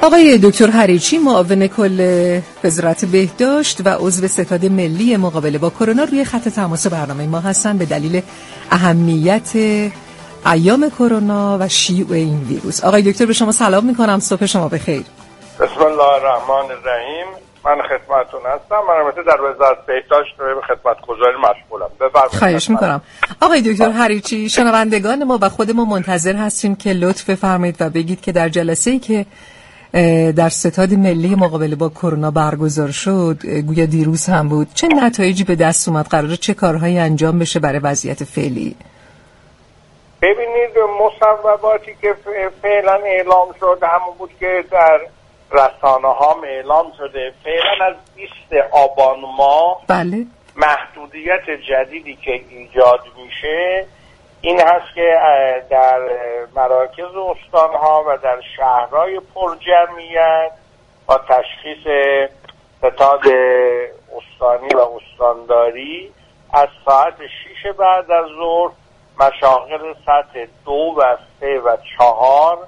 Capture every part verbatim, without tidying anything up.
آقای دکتر حریچی، معاون کل وزارت بهداشت و عضو ستاد ملی مقابله با کرونا، روی خط تماس برنامه ما هستن به دلیل اهمیت ایام کرونا و شیوع این ویروس. آقای دکتر به شما سلام میکنم، صبح شما بخیر. بسم الله الرحمن الرحیم. من خدمتتون هستم. من البته در وزارت بهداشت به خدمتگزاری مشغولم. بفرمایید. خواهش میکنم. آقای دکتر حریچی، شنوندگان ما و خود ما منتظر هستیم که لطف بفرمایید و بگید که در جلسه‌ای که در ستاد ملی مقابله با کرونا برگزار شد، گویا دیروز هم بود، چه نتایجی به دست اومد؟ قراره چه کارهایی انجام بشه برای وضعیت فعلی؟ ببینید، مصوباتی که فعلا اعلام شد همون بود که در رسانه ها اعلام شده. فعلا از بیست آبان ماه بله محدودیت جدیدی که ایجاد میشه این هست که در مراکز استانها و در شهرهای پرجمعیت با تشخیص ستاد استانی و استانداری از ساعت شیش بعد از ظهر مشاغل سطح دو و سه و چهار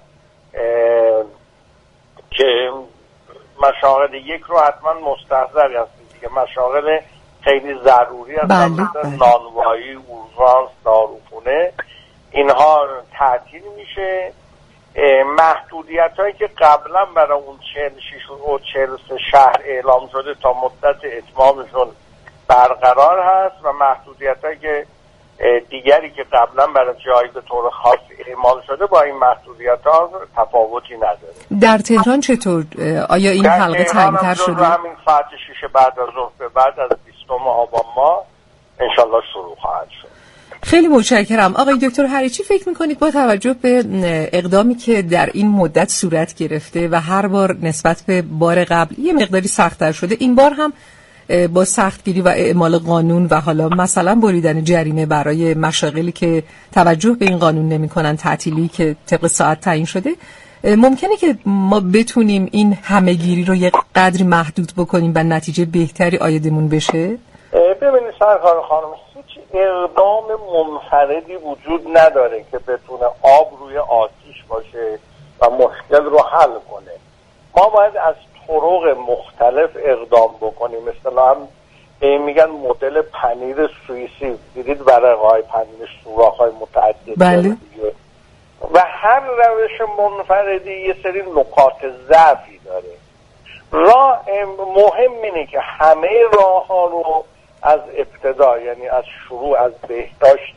که مشاغل یک رو حتما مستحضر هستید دیگه، مشاغل خیلی ضروری هستن، بله، مثل نانوایی، اورژانس، داروخونه، اینها تعطیل میشه. محدودیت هایی که قبلا برای اون چهل و شش و چهل و سه شهر اعلام شده تا مدت اتمامشون برقرار هست و محدودیت هایی که دیگری که قبلا برای جایی به طور خاص اعمال شده با این محدودیت ها تفاوتی نداره. در تهران چطور؟ آیا این حلقه تنگ‌تر شده؟ در همین ساعت شیش بعد از ظهر به بعد از بیستم آبان ماه انشالله شروع خواهد شد. خیلی متشکرم. آقای دکتر حریچی، فکر میکنید با توجه به اقدامی که در این مدت صورت گرفته و هر بار نسبت به بار قبل یه مقداری سخت‌تر شده، این بار هم با سختگیری و اعمال قانون و حالا مثلا بریدن جریمه برای مشاغلی که توجه به این قانون نمی‌کنن، تعطیلی که طبق ساعت تعیین شده، ممکنه که ما بتونیم این همه‌گیری رو یک قدری محدود بکنیم و نتیجه بهتری عایدمون بشه؟ ببینید سرکار خانم، هیچ اقدام منفردی وجود نداره که بتونه آب روی آتیش باشه و مشکل رو حل کنه. ما باید از طرق مختلف اقدام بکنیم. مثلا میگن مدل پنیر سوئیسی، دیدید ورقه‌های پنیر سوراخ‌های متعدد. بله. و هر روش منفردی یه سری نقاط ضعفی داره. راه مهم اینه که همه راه ها رو از ابتدا، یعنی از شروع، از بهداشت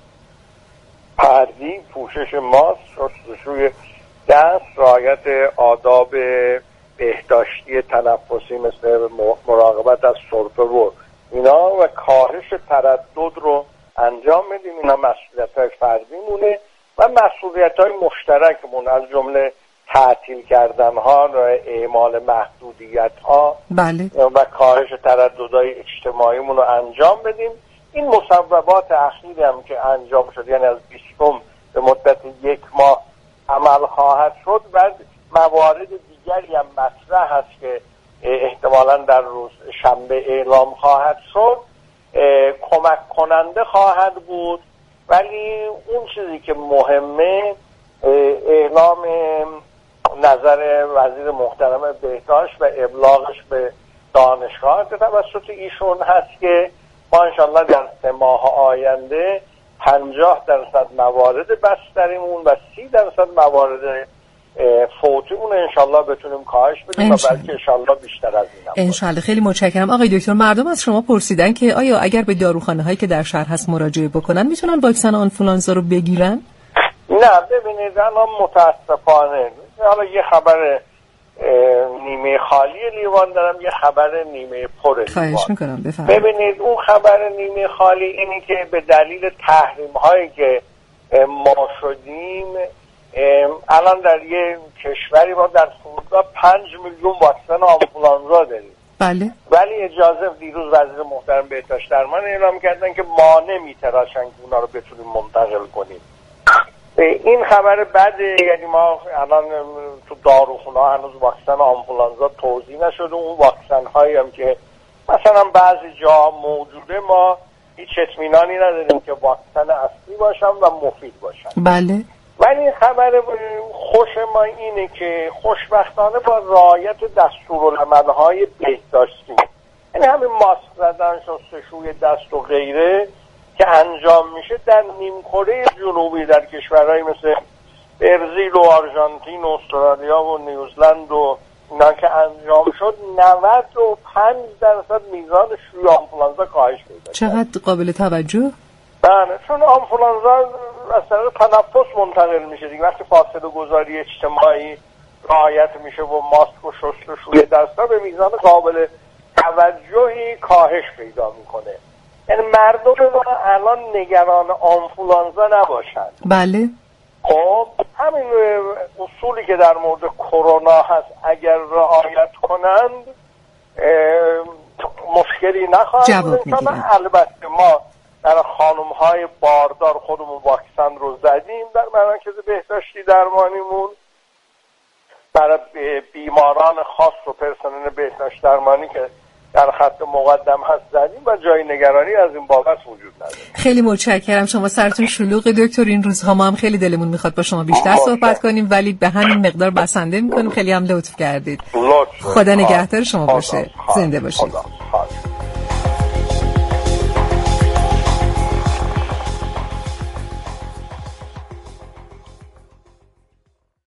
فردی، پوشش ماسک، شستشوی دست، رعایت آداب بهداشتی تنفسی مثل مراقبت از سرفه و اینا و کاهش تردد رو انجام بدیم. اینا مسئولیت‌های فردی مونه و مسئولیت‌های مشترکمون، از جمله تعطیل کردن ها و اعمال محدودیت ها بله. و کاهش ترددهای اجتماعیمون رو انجام بدیم. این مصوبات اخیری هم که انجام شد، یعنی از بیستم به مدت یک ماه عمل خواهد شد و موارد دیگری هم مطرح هست که احتمالاً در روز شنبه اعلام خواهد شد، کمک کننده خواهد بود. ولی اون چیزی که مهمه اعلام نظر وزیر محترم بهداشت و ابلاغش به دانشگاه توسط ایشون هست که ما انشالله در سه ماه آینده پنجاه درصد موارد بستریمون و سی درصد موارد فوتیمون انشالله بتونیم کاهش بدیم و بلکه انشالله بیشتر از این هم انشالله. خیلی متشکرم. آقای دکتر، مردم از شما پرسیدن که آیا اگر به داروخانه هایی که در شهر هست مراجعه بکنن میتونن واکسن آنفولانزا رو بگیرن؟ نه، ببینید الان متاسفانه، حالا یه خبر نیمه خالی لیوان دارم، یه خبر نیمه پر لیوان. خواهش میکنم بفرمایید. ببینید اون خبر نیمه خالی اینی که به دلیل تحریم هایی که ما شدیم الان در یه کشوری ما در فرودگاه پنج میلیون واکسن آنفولانزا داریم. بله. ولی اجازه دیروز وزیر محترم بهداشت درمان اعلام کردن که ما نمیتراشن که اونا رو بتونیم منتقل کنیم. این خبر بده، یعنی ما الان تو داروخونه ها هنوز واکسن آنفولانزا توزیع نشده. اون واکسن هایی هم که مثلا بعضی جا موجوده ما هیچ اطمینانی نداریم که واکسن اصلی باشن و مفید باشن. بله. ولی خبر خوش ما اینه که خوشبختانه با رعایت دستورالعمل‌های بهداشتی، یعنی همین ماسک زدن، شستشوی دست و غیره که انجام میشه در نیمکره جنوبی در کشورهای مثل برزیل و آرژانتین و استرالیا و نیوزلند و اینا که انجام شد، نود و پنج درصد میزان شیوع آنفولانزا کاهش پیدا کرد. چقدر قابل توجه؟ بله، چون آنفولانزا از طریق تنفس منتقل میشه دیگه. وقتی فاصله گذاری اجتماعی رعایت میشه و ماسک و شستشوی دستا، به میزان قابل توجهی کاهش پیدا میکنه. یعنی مردم ما الان نگران آنفولانزا نباشند. بله. خب همین اصولی که در مورد کرونا هست اگر رعایت کنند مشکلی نخواهد بود. البته ما در خانم‌های باردار خودمون واکسن رو زدیم در مراکز بهداشتی درمانیمون، برای بیماران خاص و پرسنل بهداشت درمانی که در خط مقدم هست زدیم و جای نگرانی از این بابت وجود نداره. خیلی متشکرم. شما سرتون شلوغ دکتر. این روزها ما هم خیلی دلمون میخواد با شما بیشتر صحبت کنیم ولی به همین مقدار بسنده میکنیم. خیلی هم لطف کردید. لطف. خدا نگهدار شما باشه. زنده باشید.